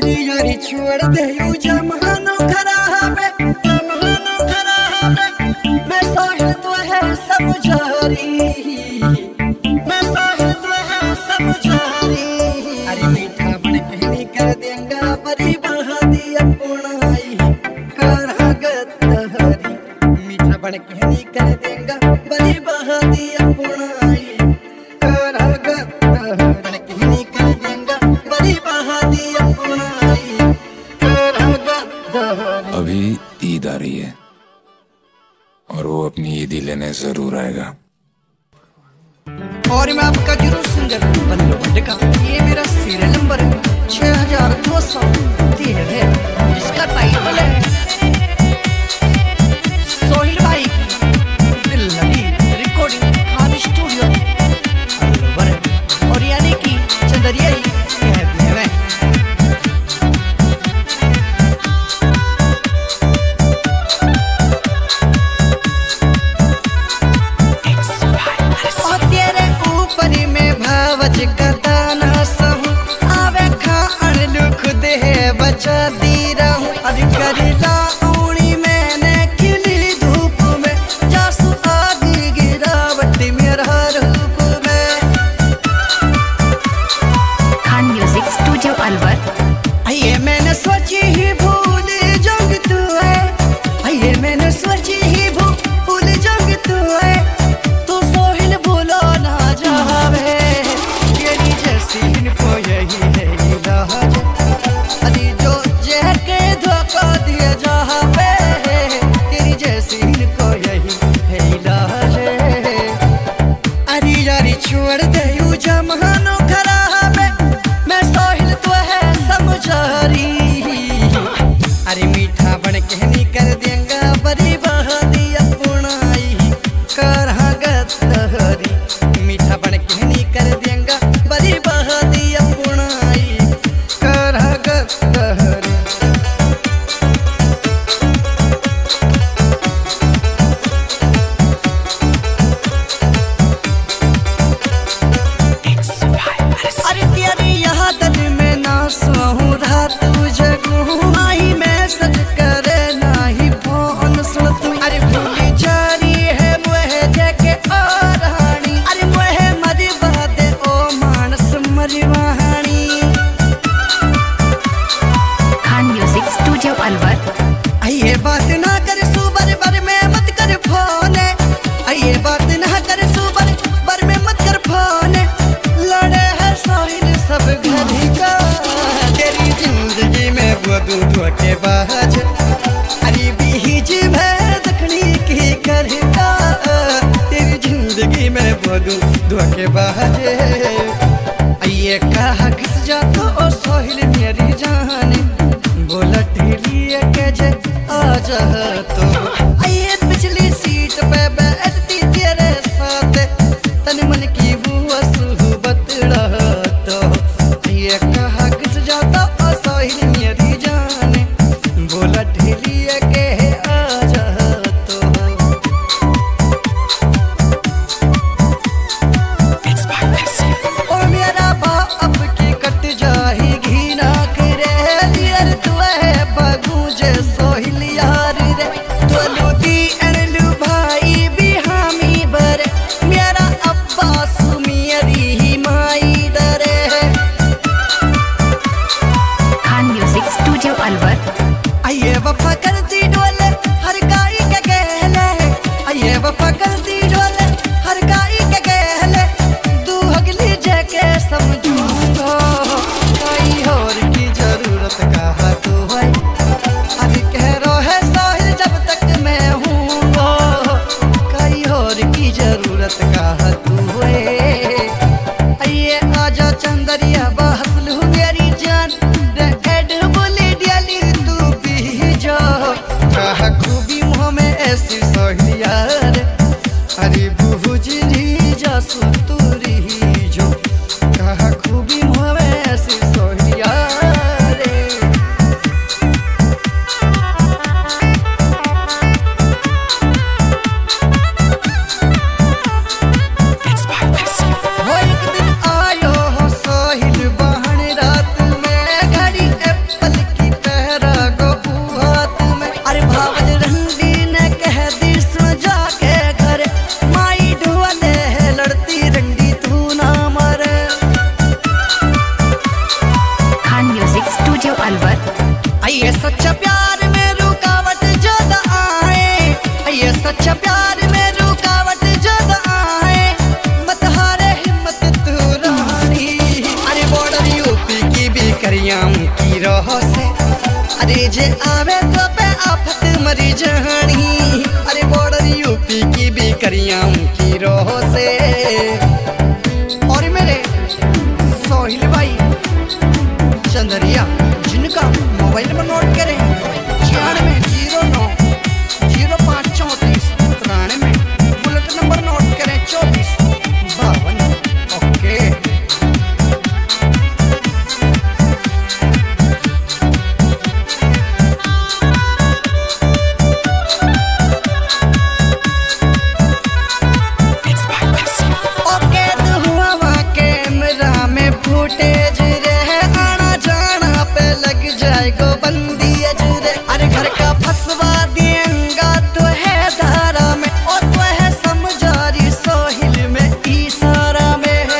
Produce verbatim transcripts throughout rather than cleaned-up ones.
यारी छोड़ दे यू जमानो खराब है, जमानो खराब है। मैं साहिल तो है सब जारी, मैं साहिल तो है सब जारी। अरे मीठा बन के नहीं कर देंगा बड़ी बहादी अपनाई करागत हरी। मीठा बन के नहीं कर देंगा बड़ी बहादी अपनाई करागत हरी। बन के नहीं कर देंगा बड़ी बहादी अपनाई करागत हरी। अभी ईद आ रही है और वो अपनी ईदी लेने जरूर आएगा। और मैं आपका जरूर सिंगर बल्लू भट्ट का ये मेरा सीरियल नंबर छह हजार दो सौ तीन है, जिसका टाइटल है सोहिल भाई दिल लगी रिकॉर्डिंग खान स्टूडियो अलवर, और यानी कि चंदरिया ही कहते हैं। दी रहूं अरे करेला उड़ी मैंने खिली धूप में, जासू आगी गिरावट मेरा रूप में। Khan music studio Alwar. ये मैंने सोची ही भूल जंग तू है, ये मैंने सोची ही भूल जंग तू है। तू सोहिल भूलो ना जावे तेरी जैसी इनको यही है इलाज। अरे जो जहर के धोखा दिया जहाँ पे तेरी जैसी इनको यही है इलाज। अरे यारी छोड़ दे यू जमानो खराब है, मैं सोहिल तो है समझारी। अरे मीठा बन के नहीं कर देंगा बड़ी बहादी अपनाई करागत हरी। मीठा बन के नहीं कर देंगा बड़ी बहादी अपनाई करागत हरी। अरे तेरी यहाँ दिल में ना सोहूं रात जगूं, आई मैं सच करे नाही फोन सुन तू। अरे भूली जारी है मुहे देखे और हानी, अरे मुहे मरी बादे ओ मानस मरी वहानी। Khan music studio Alwar. ये बात ना कर सुबर बर में मत कर फोन, ये बात ना कर सुबर बर में मत कर फोन। लड़े है सोहिल सब घड़ी का तेरी जिंदगी में वो दूधों के बाज। अरे बीज में दखनी की करता तेरी जिंदगी में वो दूधों के बाज। ये कहा घिस जा तो सोहिल मेरी जाने बोला तेरी के जे आजा तो। ये पिछली सीट पे बैठती तेरे साथ तन मन की वो सुहबत रहा तो। ये कहा घिस जाता सोहिल मेरी जाने बोला ढेली के आजा तो। ओ मेरा बाप की कट जाएगी ना करे लियर तू है बगूजे सोहिल यार रे। तो लूटी अनलू भाई भी हामी बरे मेरा अब्बा सुमियरी ही माई डरे। Khan music studio Alwar. आइए वफा करती डोले हर गाई के गहले, आइए वफा करती डोले हर गाई के गहले। तू अगली जगह समझूंगा कई और की जरूरत कहा तू है। अभी कह रो है सोहिल जब तक मैं हूँ कई और की जरूरत कहा तू है। आइए आजा चंदरिया बहसलू मेरी जान रे एड बोली डियाली तू भी जो। ये सच्चा प्यार में रुकावट ज्यादा आए, ये सच्चा प्यार में रुकावट ज्यादा आए, मत हारे हिम्मत तू रानी। अरे बॉर्डर यूपी की भी करियाम की रोह से, अरे जे आवे तो पे आफत मरी जानी। अरे बॉर्डर यूपी की भी करियाम की रोह से। और मेरे सोहिल भाई चंदरिया जिनका मोबाइल नंबर नोट करें छियानवे जीरो नौ जीरो पाँच चौंतीस तिरानवे, बुलेट नंबर नोट करें चौबीस बावन। ओके ओके तो हुआ वहाँ कैमरा में फुटेज रे, आना जाना पे लग जाएगा बंदी अजरे। अरे घर का फंसवा देंगा तो है धारा में, और तो है समझारी सोहिल में इशारा में है।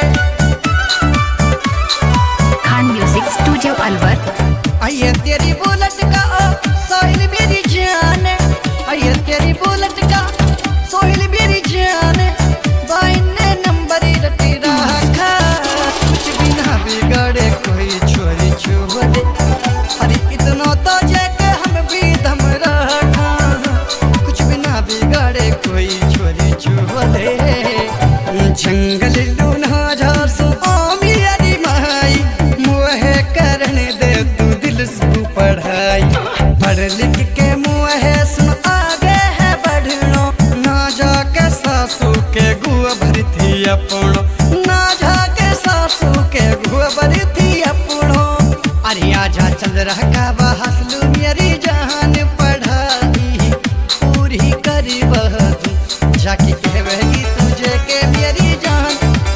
Khan music studio Alwar. आइए तेरी बुलेट का ओ सोहिल मेरी जान, आइए तेरी बुलेट का सोहिल मेरी जान। भाई ने नंबर रटी रखा, कुछ भी ना बिगड़े कोई चोरी चोरे। अरे इतना तो जैके हम भी दम रखा, कुछ भी ना बिगड़े कोई चोरी चोरे। जंगल लूना झासो ओ मेरी माई, मुँह करने दे तू दिल से पढ़ाई। पढ़ लिख के मुँह सुन आगे है बढ़नो, ना जाके सासू के गुआ भरी थी अपनो, ना जाके सासू के गुआ भरी थी अपनो। अरे आजा चल रहा का बहसलू मेरी जान, पढ़ाई पूरी करी वह तू, जाके कहवेगी तुझे के मेरी जान।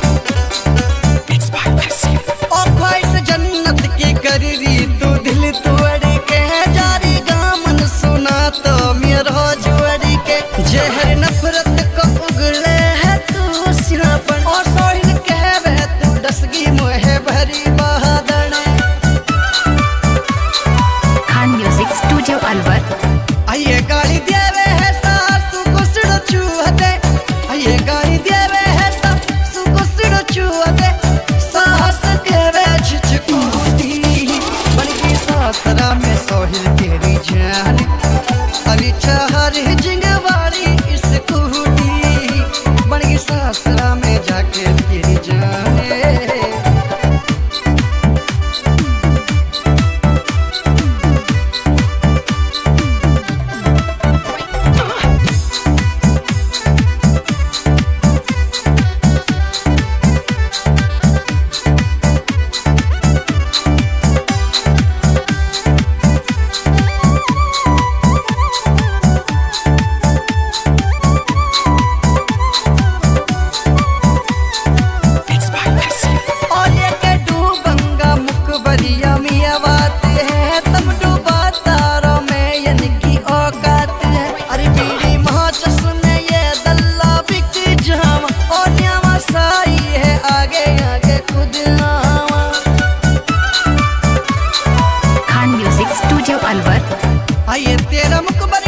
ओ ख्वाहिश जन्नत की कर रही तू दिल तोड़ के, जारी गामन सुना तो मेरा जोड़ी के। जहर नफरत को उगले है तू सिरापन, और सोहिल कहवे तू डसगी मोहे भरी बहादन। Khan music studio Alwar. आइए गाली देवे है सासू को सिड़ो चूहते, आइए गाली देवे है सासू को सिड़ो चूहते। सास कहवे छिचकूटी बड़की सासरा में सोहिल तेरी जान। अरे चाहर जिंगवाड़ी इस कूटी, बड़की सासरा में जाके तेरी जान। और ये के डूबंगा मुखबरिया मिया बात है, तब डूबा तारों में यानी औकात है। अरे बीड़ी माच सुने ये दल्ला बिक जावा, और न्यावा साई है आगे आगे खुद आवा। Khan music studio Alwar. आइए तेरा मुखबर